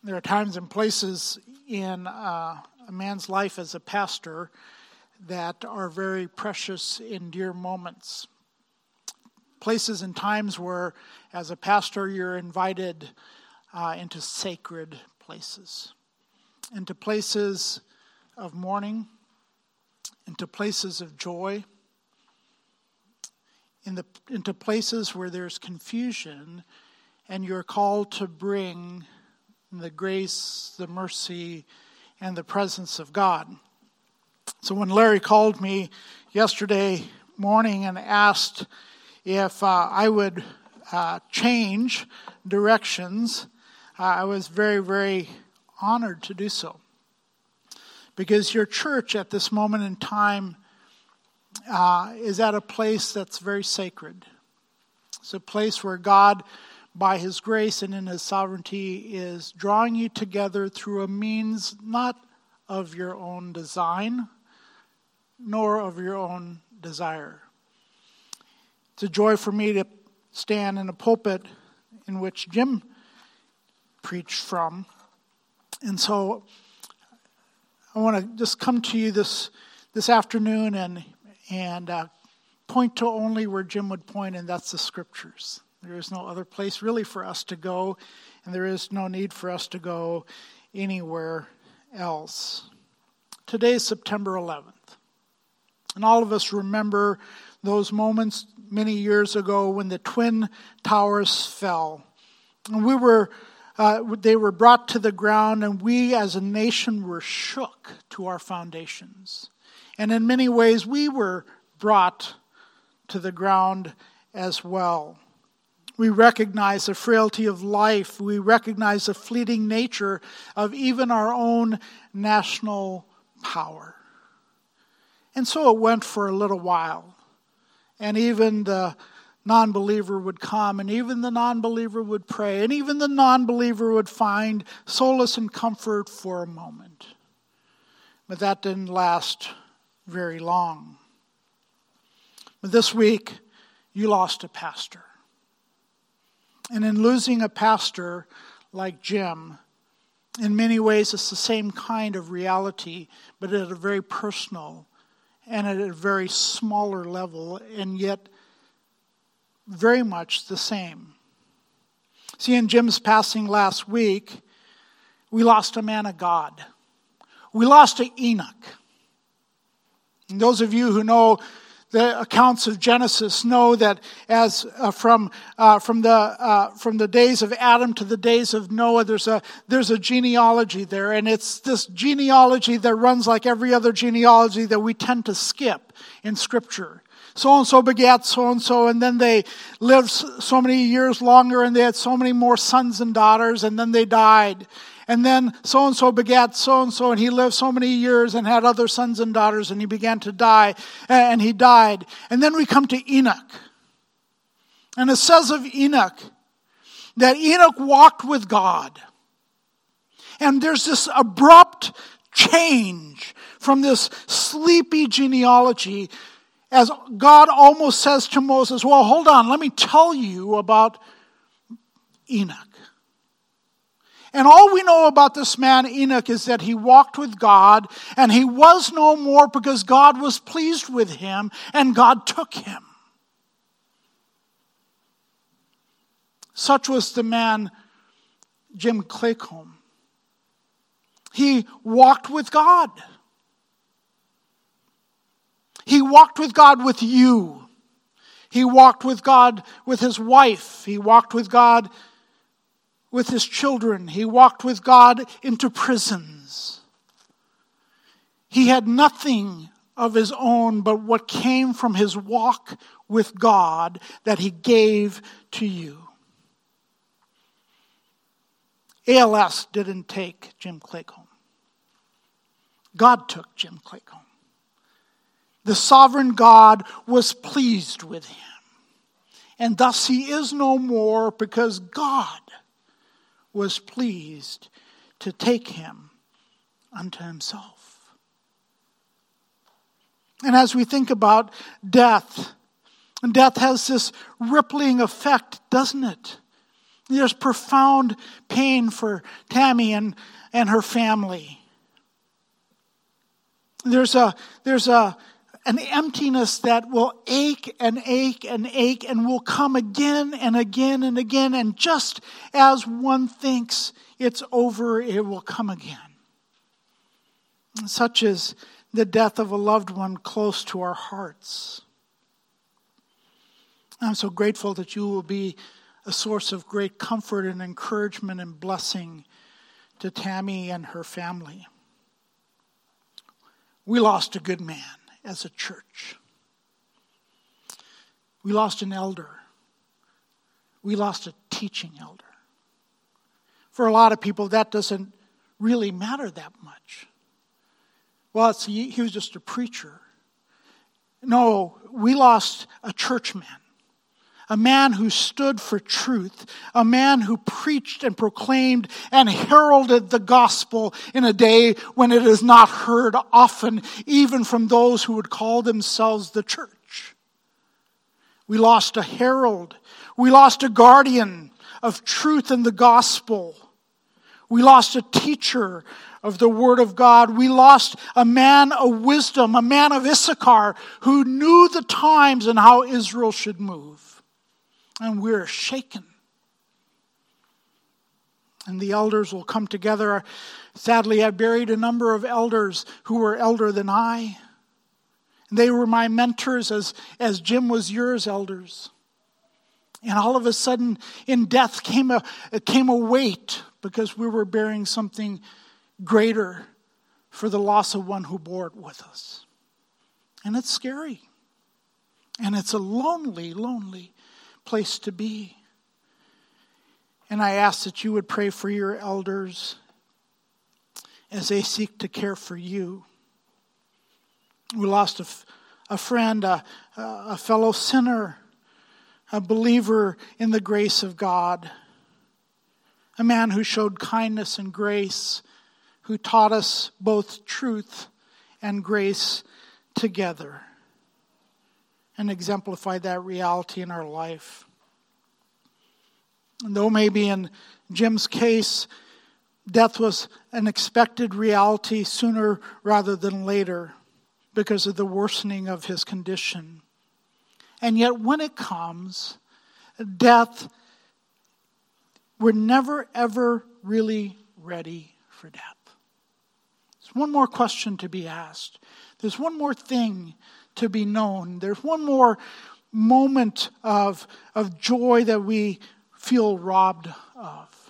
There are times and places in a man's life as a pastor that are very precious and dear moments. Places and times where, as a pastor, you're invited into sacred places, into places of mourning, into places of joy, into places where there's confusion, and you're called to bring the grace, the mercy, and the presence of God. So when Larry called me yesterday morning and asked if I would change directions, I was very, very honored to do so. Because your church at this moment in time is at a place that's very sacred. It's a place where God, by His grace and in His sovereignty, is drawing you together through a means not of your own design, nor of your own desire. It's a joy for me to stand in a pulpit in which Jim preached from. And so I want to just come to you this afternoon and point to only where Jim would point, and that's the Scriptures. There is no other place really for us to go, and there is no need for us to go anywhere else. Today is September 11th, and all of us remember those moments many years ago when the Twin Towers fell. And they were brought to the ground, and we as a nation were shook to our foundations. And in many ways, we were brought to the ground as well. We recognize the frailty of life. We recognize the fleeting nature of even our own national power. And so it went for a little while. And even the non-believer would come, and even the non-believer would pray, and even the non-believer would find solace and comfort for a moment. But that didn't last very long. But this week, you lost a pastor. And in losing a pastor like Jim, in many ways it's the same kind of reality, but at a very personal and at a very smaller level, and yet very much the same. See, in Jim's passing last week, we lost a man of God. We lost an Enoch. And those of you who know the accounts of Genesis know that as from the days of Adam to the days of Noah, there's a genealogy there, and it's this genealogy that runs like every other genealogy that we tend to skip in Scripture. So-and-so begat so-and-so, and then they lived so many years longer, and they had so many more sons and daughters, and then they died. And then so-and-so begat so-and-so, and he lived so many years and had other sons and daughters, and he began to die, and he died. And then we come to Enoch. And it says of Enoch that Enoch walked with God. And there's this abrupt change from this sleepy genealogy as God almost says to Moses, well, hold on, let me tell you about Enoch. And all we know about this man, Enoch, is that he walked with God, and he was no more because God was pleased with him, and God took him. Such was the man, Jim Claycomb. He walked with God. He walked with God with you. He walked with God with his wife. He walked with God with his children. He walked with God into prisons. He had nothing of his own but what came from his walk with God that he gave to you. ALS didn't take Jim Claycomb. God took Jim Claycomb. The sovereign God was pleased with him. And thus he is no more because God was pleased to take him unto himself. And as we think about death, death has this rippling effect, doesn't it? There's profound pain for Tammy and her family. There's an emptiness that will ache and ache and ache and will come again and again and again. And just as one thinks it's over, it will come again. Such is the death of a loved one close to our hearts. I'm so grateful that you will be a source of great comfort and encouragement and blessing to Tammy and her family. We lost a good man as a church. We lost an elder. We lost a teaching elder. For a lot of people, that doesn't really matter that much. Well, he was just a preacher. No, we lost a churchman. A man who stood for truth, a man who preached and proclaimed and heralded the gospel in a day when it is not heard often, even from those who would call themselves the church. We lost a herald. We lost a guardian of truth and the gospel. We lost a teacher of the Word of God. We lost a man of wisdom, a man of Issachar, who knew the times and how Israel should move. And we're shaken. And the elders will come together. Sadly, I buried a number of elders who were elder than I. They were my mentors as Jim was yours, elders. And all of a sudden, in death came a weight because we were bearing something greater for the loss of one who bore it with us. And it's scary. And it's a lonely, lonely place to be. And I ask that you would pray for your elders as they seek to care for you. We lost a friend, a fellow sinner, a believer in the grace of God, a man who showed kindness and grace, who taught us both truth and grace together, and exemplify that reality in our life. And though maybe in Jim's case, death was an expected reality sooner rather than later because of the worsening of his condition. And yet when it comes, death, we're never ever really ready for death. There's one more question to be asked. There's one more thing to be known. There's one more moment of joy that we feel robbed of.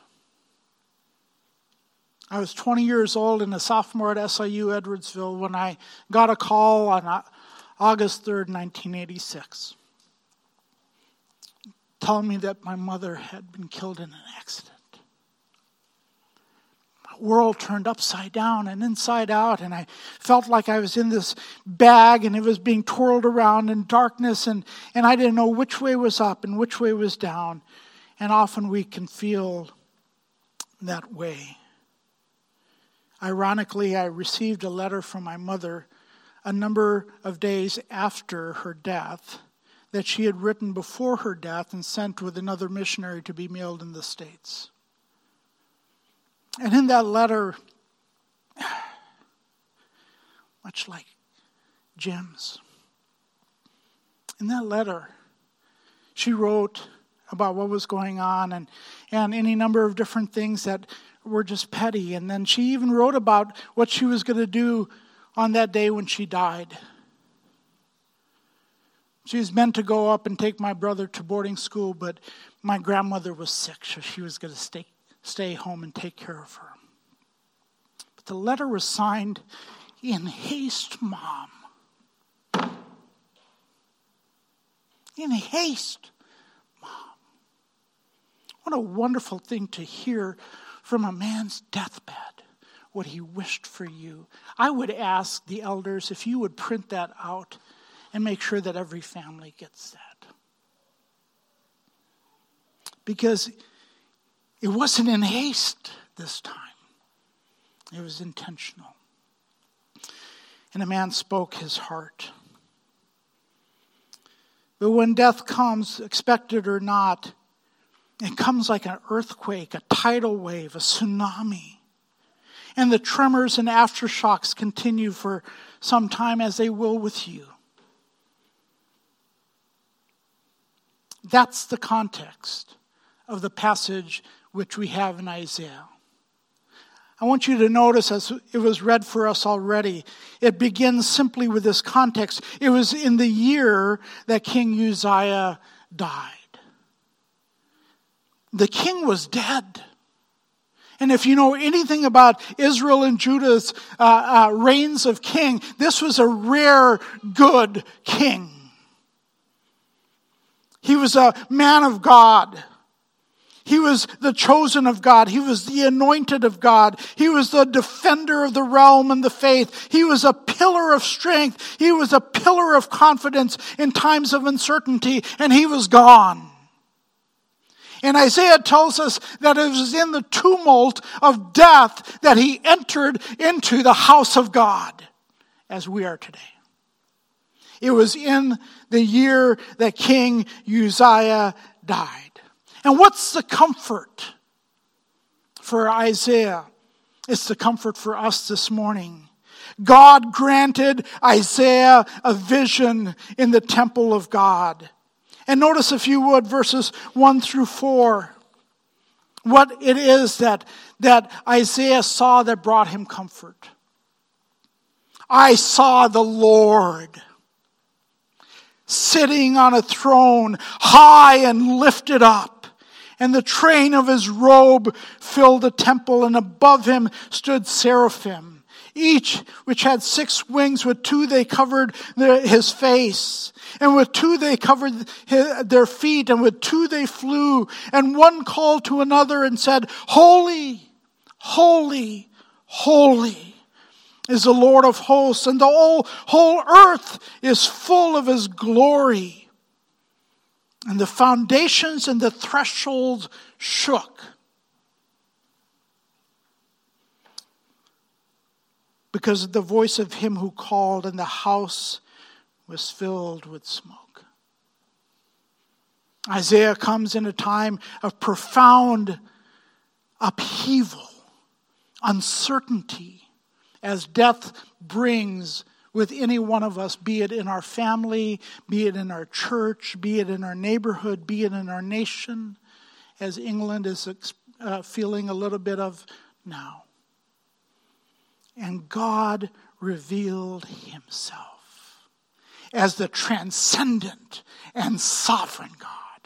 I was 20 years old and a sophomore at SIU Edwardsville when I got a call on August 3rd, 1986, telling me that my mother had been killed in an accident. World turned upside down and inside out, and I felt like I was in this bag and it was being twirled around in darkness, and I didn't know which way was up and which way was down. And often we can feel that way. Ironically, I received a letter from my mother a number of days after her death that she had written before her death and sent with another missionary to be mailed in the States. And in that letter, much like Jim's, in that letter, she wrote about what was going on and any number of different things that were just petty. And then she even wrote about what she was going to do on that day when she died. She was meant to go up and take my brother to boarding school, but my grandmother was sick, so she was going to stay home and take care of her. But the letter was signed, "In haste, Mom." In haste, Mom. What a wonderful thing to hear from a man's deathbed, what he wished for you. I would ask the elders if you would print that out and make sure that every family gets that. Because it wasn't in haste this time. It was intentional. And a man spoke his heart. But when death comes, expected or not, It comes like an earthquake, a tidal wave, a tsunami. And the tremors and aftershocks continue for some time, as they will with you. That's the context of the passage which we have in Isaiah. I want you to notice, as it was read for us already, it begins simply with this context. It was in the year that King Uzziah died. The king was dead. And if you know anything about Israel and Judah's reigns of king, this was a rare, good king. He was a man of God. He was the chosen of God. He was the anointed of God. He was the defender of the realm and the faith. He was a pillar of strength. He was a pillar of confidence in times of uncertainty, and he was gone. And Isaiah tells us that it was in the tumult of death that he entered into the house of God, as we are today. It was in the year that King Uzziah died. And what's the comfort for Isaiah? It's the comfort for us this morning. God granted Isaiah a vision in the temple of God. And notice, if you would, verses 1 through 4, what it is that Isaiah saw that brought him comfort. I saw the Lord sitting on a throne, high and lifted up. And the train of his robe filled the temple, and above him stood seraphim, each which had 6 wings. With 2 they covered his face, and with 2 they covered their feet, and with 2 they flew. And one called to another and said, Holy, holy, holy is the Lord of hosts, and the whole earth is full of his glory. And the foundations and the thresholds shook, because of the voice of him who called, and the house was filled with smoke. Isaiah comes in a time of profound upheaval, uncertainty, as death brings with any one of us, be it in our family, be it in our church, be it in our neighborhood, be it in our nation, as England is feeling a little bit of now. And God revealed himself as the transcendent and sovereign God.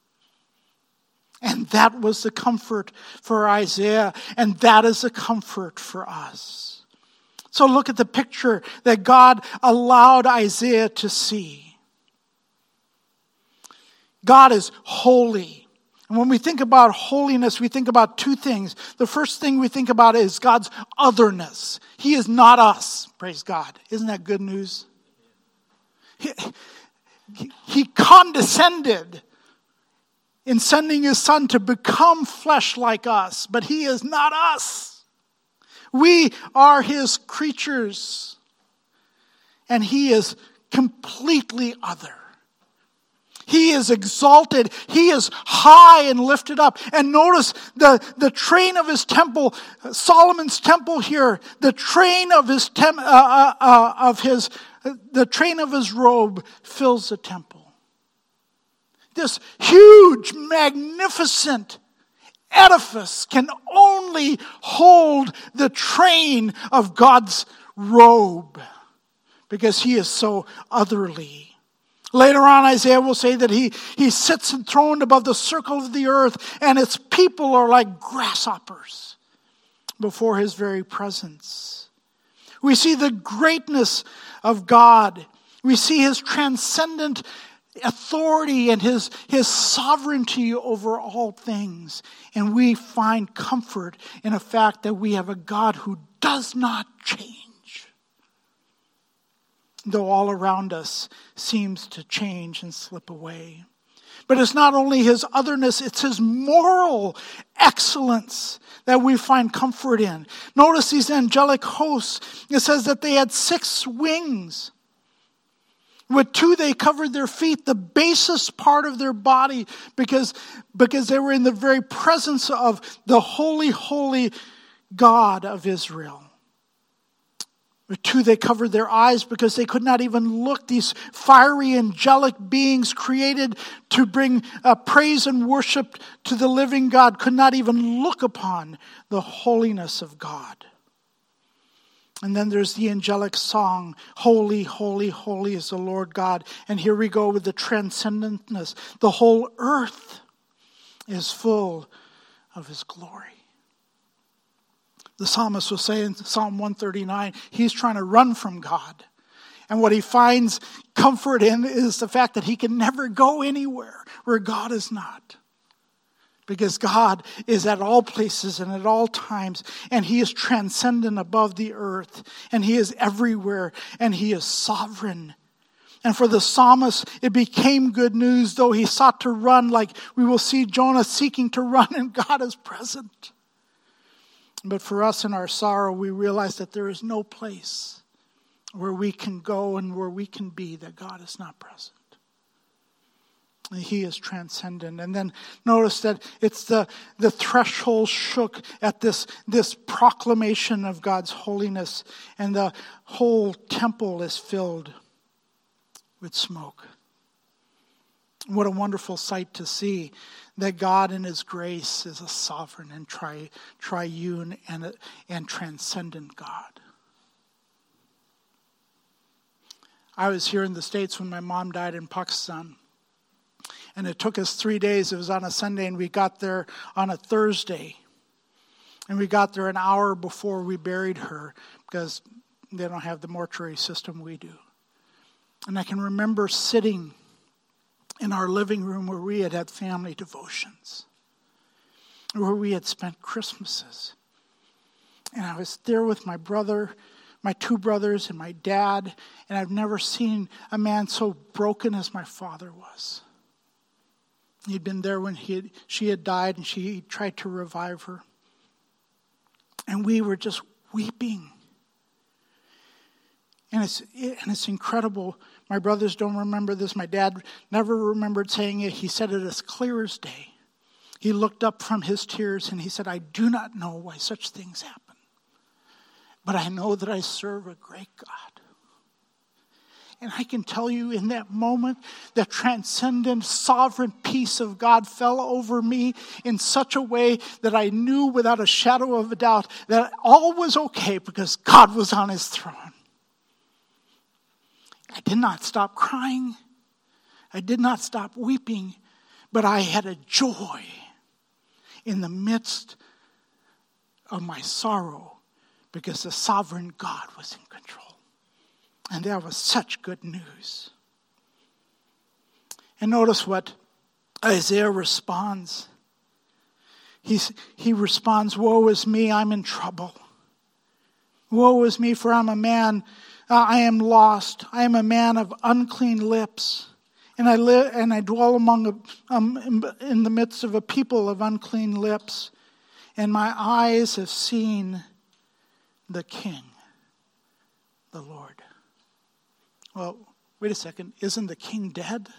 And that was the comfort for Isaiah, and that is the comfort for us. So look at the picture that God allowed Isaiah to see. God is holy. And when we think about holiness, we think about 2 things. The first thing we think about is God's otherness. He is not us, praise God. Isn't that good news? He condescended in sending his son to become flesh like us, but he is not us. We are his creatures, and he is completely other. He is exalted. He is high and lifted up. And notice the train of his temple, Solomon's temple here, the train of his the train of his robe fills the temple. This huge, magnificent edifice can only hold the train of God's robe, because he is so otherly. Later on, Isaiah will say that he sits enthroned above the circle of the earth, and its people are like grasshoppers before his very presence. We see the greatness of God. We see his transcendent authority and his sovereignty over all things. And we find comfort in the fact that we have a God who does not change, though all around us seems to change and slip away. But it's not only his otherness, it's his moral excellence that we find comfort in. Notice these angelic hosts. It says that they had 6 wings. With 2, they covered their feet, the basest part of their body, because they were in the very presence of the holy, holy God of Israel. With 2, they covered their eyes because they could not even look. These fiery angelic beings created to bring praise and worship to the living God could not even look upon the holiness of God. And then there's the angelic song, holy, holy, holy is the Lord God. And here we go with the transcendentness. The whole earth is full of his glory. The psalmist will say in Psalm 139, he's trying to run from God. And what he finds comfort in is the fact that he can never go anywhere where God is not. Because God is at all places and at all times. And he is transcendent above the earth. And he is everywhere. And he is sovereign. And for the psalmist, it became good news, though he sought to run, like we will see Jonah seeking to run, and God is present. But for us in our sorrow, we realize that there is no place where we can go and where we can be that God is not present. He is transcendent. And then notice that it's the threshold shook at this proclamation of God's holiness, and the whole temple is filled with smoke. What a wonderful sight to see, that God in his grace is a sovereign and triune and transcendent God. I was here in the States when my mom died in Pakistan. And it took us 3 days. It was on a Sunday, and we got there on a Thursday. And we got there an hour before we buried her, because they don't have the mortuary system we do. And I can remember sitting in our living room where we had had family devotions, where we had spent Christmases. And I was there with my brother, my 2 brothers, and my dad, and I've never seen a man so broken as my father was. He'd been there when she had died, and she tried to revive her. And we were just weeping. And it's incredible. My brothers don't remember this. My dad never remembered saying it. He said it as clear as day. He looked up from his tears and he said, I do not know why such things happen, but I know that I serve a great God. And I can tell you in that moment, the transcendent, sovereign peace of God fell over me in such a way that I knew without a shadow of a doubt that all was okay because God was on his throne. I did not stop crying. I did not stop weeping, but I had a joy in the midst of my sorrow because the sovereign God was in control. And that was such good news. And notice what Isaiah responds. He responds, woe is me, I'm in trouble. Woe is me, for I'm a man, I am lost. I am a man of unclean lips. And I live and I dwell among in the midst of a people of unclean lips. And my eyes have seen the King, the Lord. Well, wait a second. Isn't the King dead?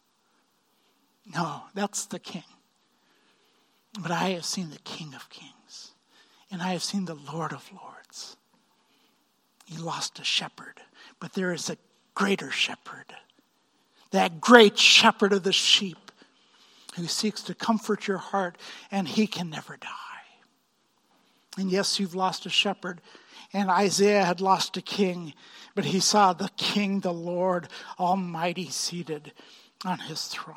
No, that's the King. But I have seen the King of Kings. And I have seen the Lord of Lords. He lost a shepherd. But there is a greater shepherd. That great shepherd of the sheep who seeks to comfort your heart, and he can never die. And yes, you've lost a shepherd. And Isaiah had lost a king, but he saw the King, the Lord Almighty, seated on his throne.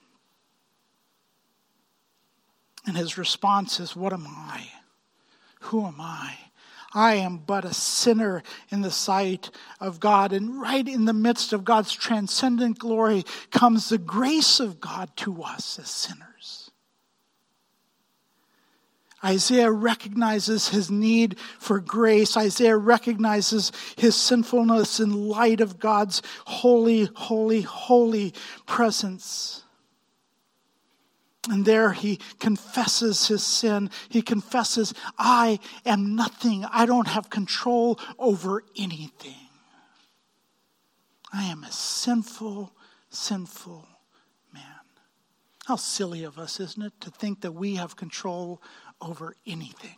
And his response is, what am I? Who am I? I am but a sinner in the sight of God. And right in the midst of God's transcendent glory comes the grace of God to us as sinners. Isaiah recognizes his need for grace. Isaiah recognizes his sinfulness in light of God's holy, holy, holy presence. And there he confesses his sin. He confesses, I am nothing. I don't have control over anything. I am a sinful, sinful man. How silly of us, isn't it, to think that we have control over anything.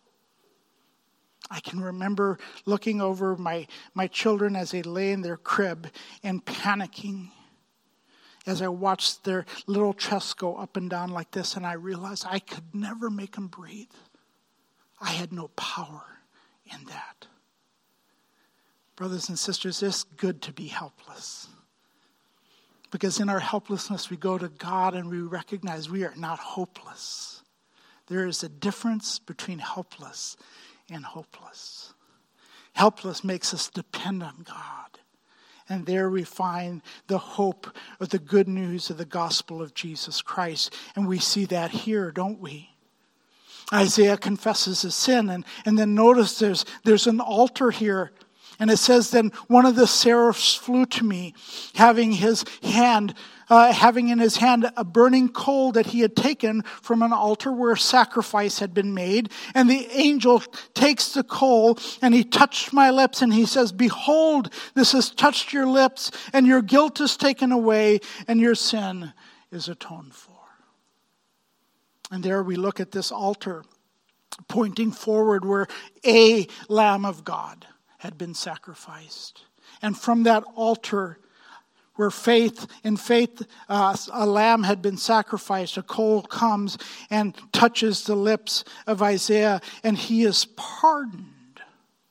I can remember looking over my children as they lay in their crib and panicking as I watched their little chests go up and down like this, and I realized I could never make them breathe. I had no power in that. Brothers and sisters, it's good to be helpless. Because in our helplessness, we go to God and we recognize we are not hopeless. There is a difference between helpless and hopeless. Helpless makes us depend on God. And there we find the hope of the good news of the gospel of Jesus Christ. And we see that here, don't we? Isaiah confesses his sin. And then notice there's an altar here. And it says, then one of the seraphs flew to me, having in his hand a burning coal that he had taken from an altar where a sacrifice had been made. And the angel takes the coal and he touched my lips and he says, behold, this has touched your lips and your guilt is taken away and your sin is atoned for. And there we look at this altar pointing forward where a Lamb of God had been sacrificed. And from that altar where in faith, a lamb had been sacrificed, a coal comes and touches the lips of Isaiah, and he is pardoned.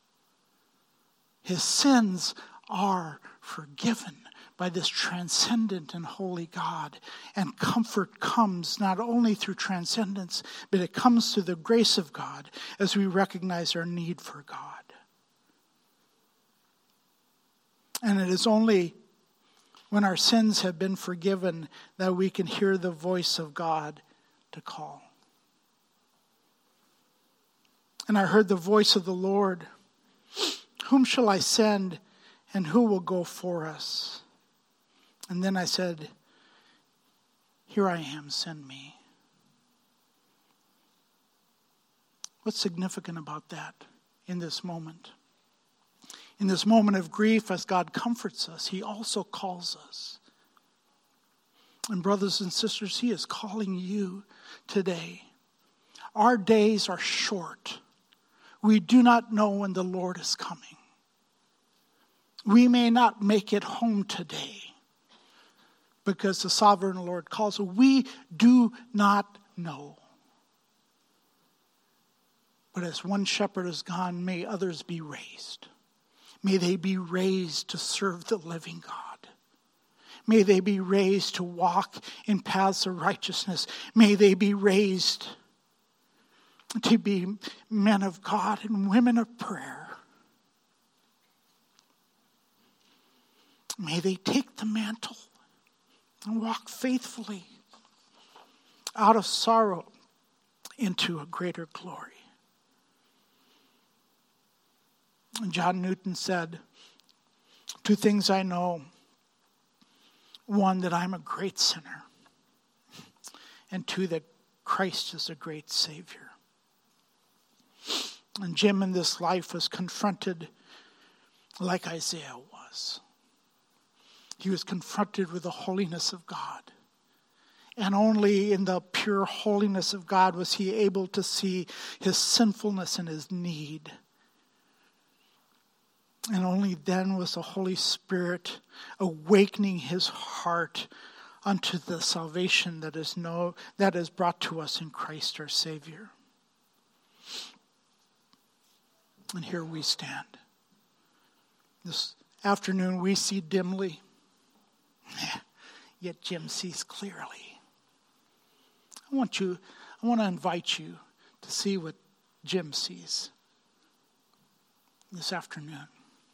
His sins are forgiven by this transcendent and holy God. And comfort comes not only through transcendence, but it comes through the grace of God as we recognize our need for God. And it is only when our sins have been forgiven that we can hear the voice of God to call. And I heard the voice of the Lord, whom shall I send and who will go for us? And then I said, here I am, send me. What's significant about that in this moment? In this moment of grief, as God comforts us, he also calls us. And brothers and sisters, he is calling you today. Our days are short. We do not know when the Lord is coming. We may not make it home today because the sovereign Lord calls us. We do not know. But as one shepherd is gone, may others be raised. May they be raised to serve the living God. May they be raised to walk in paths of righteousness. May they be raised to be men of God and women of prayer. May they take the mantle and walk faithfully out of sorrow into a greater glory. John Newton said, 2 things I know. 1, that I'm a great sinner. And 2, that Christ is a great Savior. And Jim in this life was confronted like Isaiah was. He was confronted with the holiness of God. And only in the pure holiness of God was he able to see his sinfulness and his need. And only then was the Holy Spirit awakening his heart unto the salvation that is brought to us in Christ our Savior. And here we stand. This afternoon we see dimly, yet Jim sees clearly. I want to invite you to see what Jim sees this afternoon.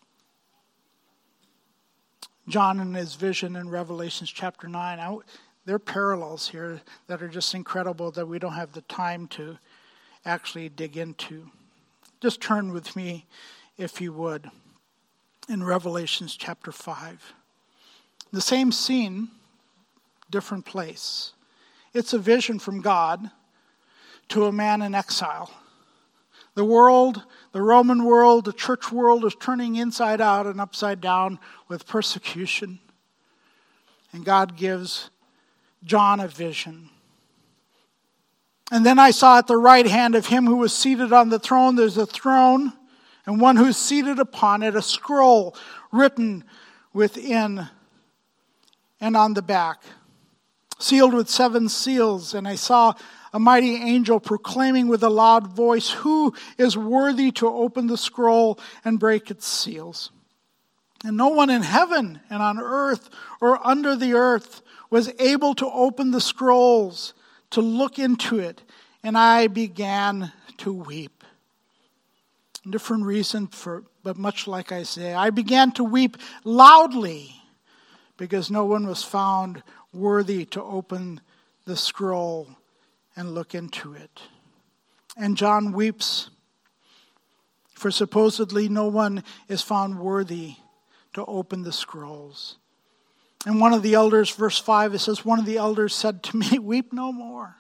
John in his vision in Revelation chapter 9, there are parallels here that are just incredible that we don't have the time to actually dig into. Just turn with me, if you would, in Revelation chapter 5. The same scene, different place. It's a vision from God to a man in exile. The world, The Roman world, the church world is turning inside out and upside down with persecution. And God gives John a vision. And then I saw at the right hand of him who was seated on the throne, there's a throne, and one who's seated upon it, a scroll written within and on the back, sealed with 7 seals. And I saw a mighty angel proclaiming with a loud voice, "Who is worthy to open the scroll and break its seals?" And no one in heaven and on earth or under the earth was able to open the scrolls, to look into it. And I began to weep. Different reason but much like Isaiah. I began to weep loudly because no one was found worthy to open the scroll and look into it. And John weeps, for supposedly no one is found worthy to open the scrolls. And one of the elders, verse 5, it says, one of the elders said to me, "Weep no more.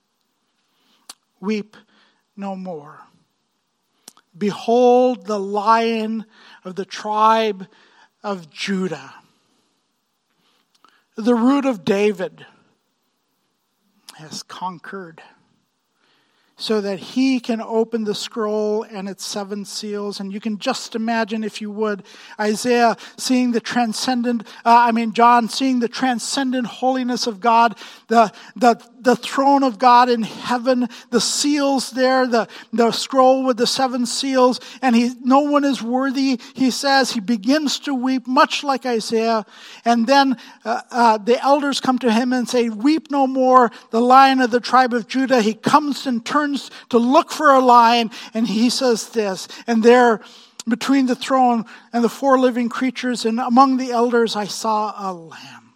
Weep no more. Behold, the Lion of the tribe of Judah, the root of David, has conquered, so that he can open the scroll and its 7 seals." And you can just imagine, if you would, Isaiah seeing the John seeing the transcendent holiness of God, the throne of God in heaven, the seals there, the scroll with the 7 seals, and no one is worthy. He says, he begins to weep, much like Isaiah. And then the elders come to him and say, "Weep no more, the Lion of the tribe of Judah." He comes and turns to look for a lion, and he says this, "And there between the throne and the 4 living creatures and among the elders I saw a lamb,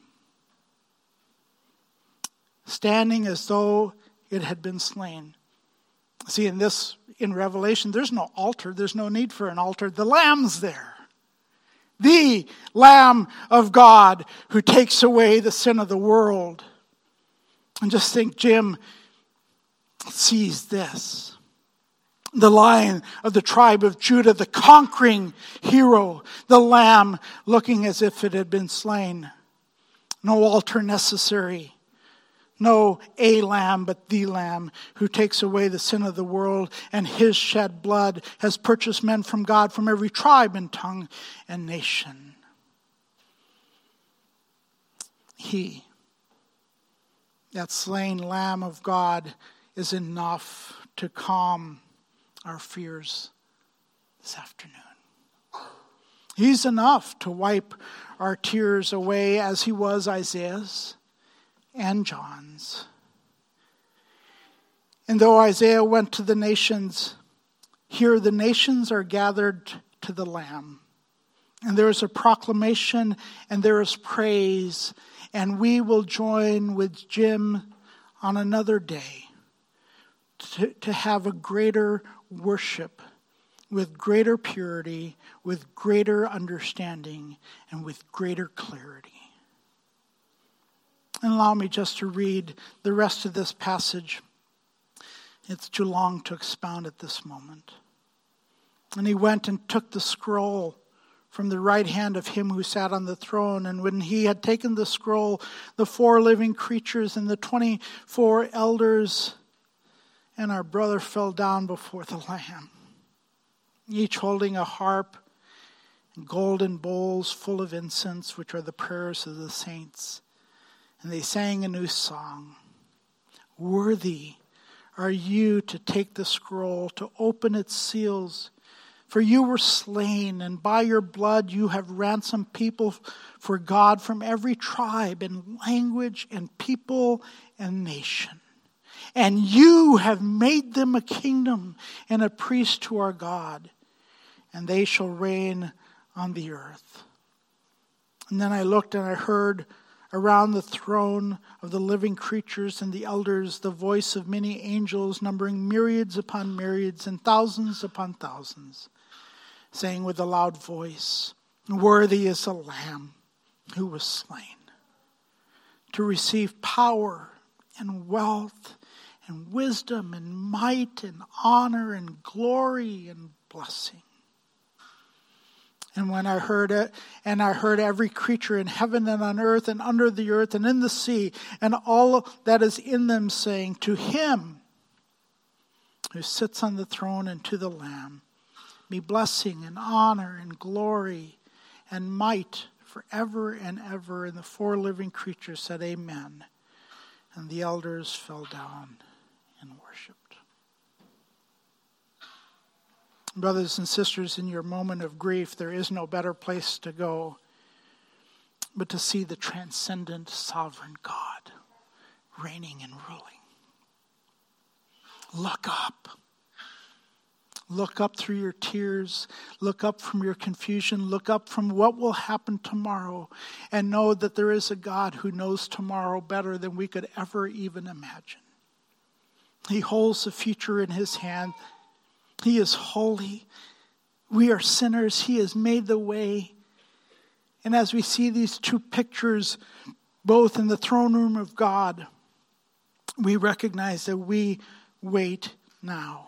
standing as though it had been slain." See, in Revelation, there's no altar. There's no need for an altar. The Lamb's there. The Lamb of God who takes away the sin of the world. And just think, Jim sees this. The Lion of the tribe of Judah, the conquering hero, the Lamb looking as if it had been slain. No altar necessary. No a lamb, but the Lamb who takes away the sin of the world, and his shed blood has purchased men from God from every tribe and tongue and nation. He, that slain Lamb of God, is enough to calm our fears this afternoon. He's enough to wipe our tears away, as he was Isaiah's and John's. And though Isaiah went to the nations, here the nations are gathered to the Lamb. And there is a proclamation and there is praise. And we will join with Jim on another day to have a greater worship with greater purity, with greater understanding, and with greater clarity. And allow me just to read the rest of this passage. It's too long to expound at this moment. "And he went and took the scroll from the right hand of him who sat on the throne. And when he had taken the scroll, the 4 living creatures and the 24 elders and our brother fell down before the Lamb, each holding a harp and golden bowls full of incense, which are the prayers of the saints. And they sang a new song. Worthy are you to take the scroll, to open its seals. For you were slain, and by your blood you have ransomed people for God from every tribe and language and people and nation. And you have made them a kingdom and a priest to our God, and they shall reign on the earth." And then I looked and I heard around the throne of the living creatures and the elders the voice of many angels, numbering myriads upon myriads and thousands upon thousands, saying with a loud voice, "Worthy is the Lamb who was slain to receive power and wealth and wisdom and might and honor and glory and blessing. And when I heard it, and I heard every creature in heaven and on earth and under the earth and in the sea, and all that is in them saying, to him who sits on the throne and to the Lamb, be blessing and honor and glory and might forever and ever. And the four living creatures said, Amen. And the elders fell down and worshipped. Brothers and sisters, in your moment of grief, there is no better place to go but to see the transcendent, sovereign God reigning and ruling. Look up. Look up through your tears. Look up from your confusion. Look up from what will happen tomorrow. And know that there is a God who knows tomorrow better than we could ever even imagine. He holds the future in his hand. He is holy. We are sinners. He has made the way. And as we see these two pictures, both in the throne room of God, we recognize that we wait now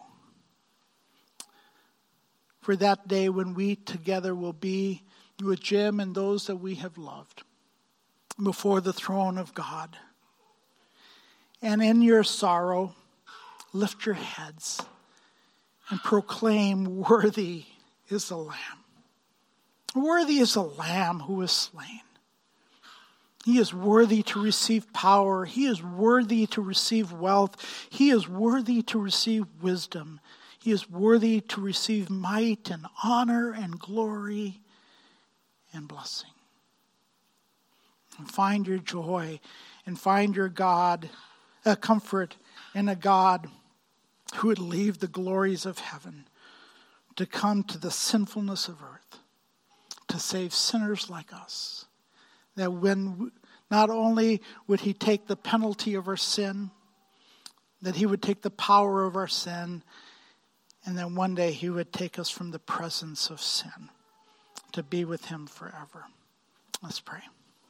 for that day when we together will be with Jim and those that we have loved before the throne of God. And in your sorrow, lift your heads and proclaim, worthy is the Lamb. Worthy is the Lamb who was slain. He is worthy to receive power. He is worthy to receive wealth. He is worthy to receive wisdom. He is worthy to receive might and honor and glory and blessing. And find your joy and find your God, a comfort in a God who would leave the glories of heaven to come to the sinfulness of earth, to save sinners like us. That when not only would he take the penalty of our sin, that he would take the power of our sin, and then one day he would take us from the presence of sin to be with him forever. Let's pray.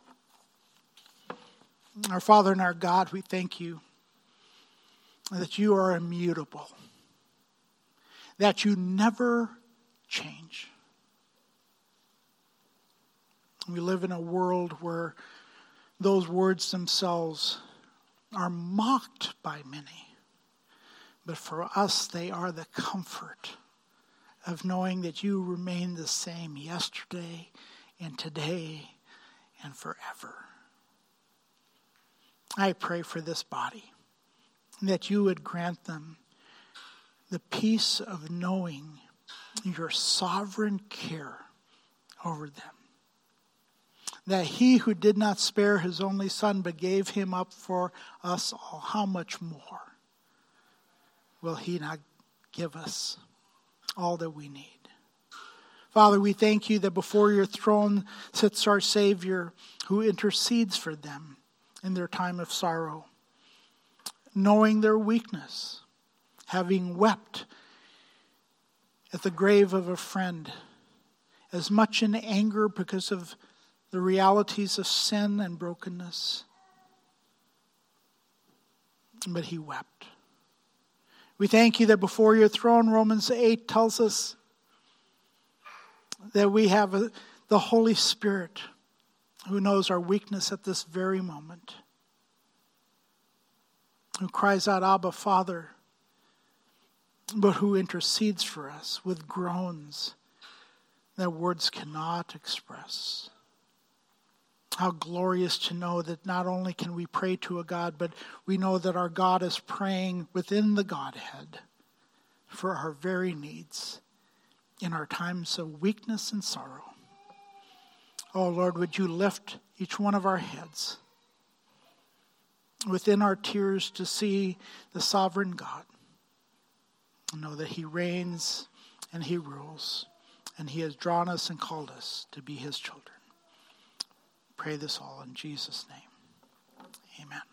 Our Father and our God, we thank you that you are immutable, that you never change. We live in a world where those words themselves are mocked by many. But for us, they are the comfort of knowing that you remain the same yesterday and today and forever. I pray for this body, that you would grant them the peace of knowing your sovereign care over them. That he who did not spare his only son but gave him up for us all, how much more will he not give us all that we need? Father, we thank you that before your throne sits our Savior who intercedes for them in their time of sorrow, knowing their weakness, having wept at the grave of a friend, as much in anger because of the realities of sin and brokenness. But he wept. We thank you that before your throne, Romans 8 tells us that we have the Holy Spirit who knows our weakness at this very moment, who cries out, Abba, Father, but who intercedes for us with groans that words cannot express. How glorious to know that not only can we pray to a God, but we know that our God is praying within the Godhead for our very needs in our times of weakness and sorrow. Oh Lord, would you lift each one of our heads within our tears to see the sovereign God. And know that he reigns and he rules, and he has drawn us and called us to be his children. Pray this all in Jesus' name. Amen.